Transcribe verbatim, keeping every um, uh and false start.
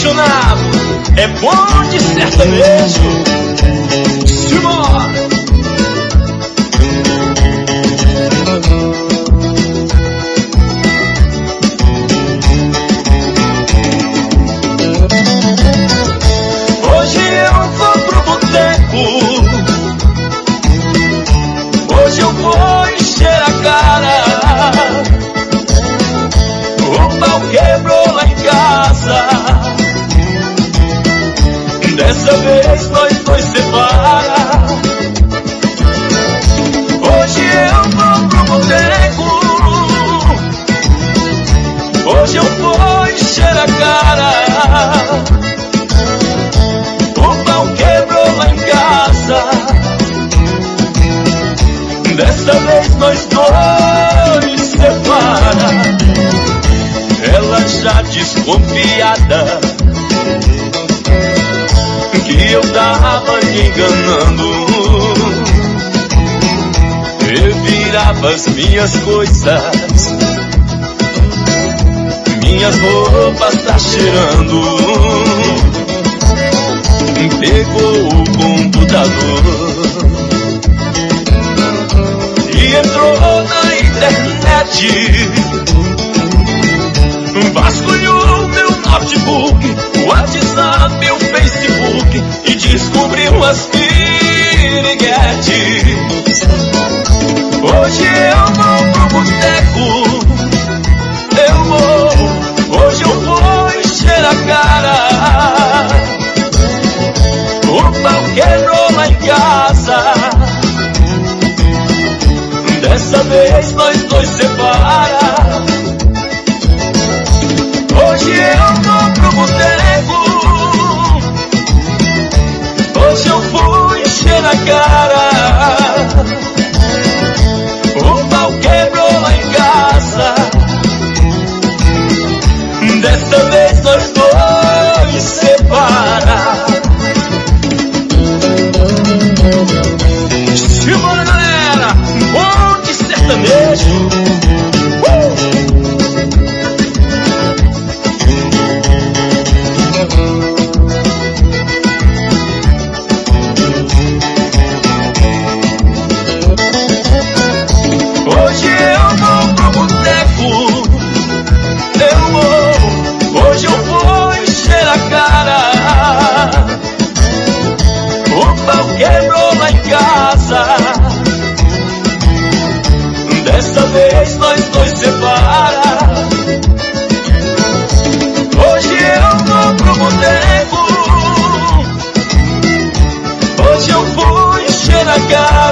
apaixonado é bom de sertanejo. Simbora! Hoje eu vou pro boteco, hoje eu vou encher a cara. O pau quebrou lá em casa, dessa vez nós dois separa. Hoje eu vou pro boteco, hoje eu vou encher a cara. O pau quebrou lá em casa, dessa vez nós dois separa. Ela já desconfiada que eu tava me enganando, revirava as minhas coisas, minhas roupas tá cheirando. Pegou o computador e entrou na internet, vasculhou meu notebook, o WhatsApp, o Facebook e descobriu as piriguetes. Hoje eu vou pro boteco, eu vou, hoje eu vou encher a cara. O pau quebrou lá em casa, dessa vez nós dois separa. Hoje eu vou pro boteco, hoje eu vou encher a cara. O pau quebrou lá em casa, dessa vez nós dois separa. Simbora, galera, bom de sertanejo. Hoje eu vou pro boteco, eu vou, hoje eu vou encher a cara. O pau quebrou lá em casa, dessa vez nós dois separa. Hoje eu vou pro boteco, hoje eu vou encher a cara.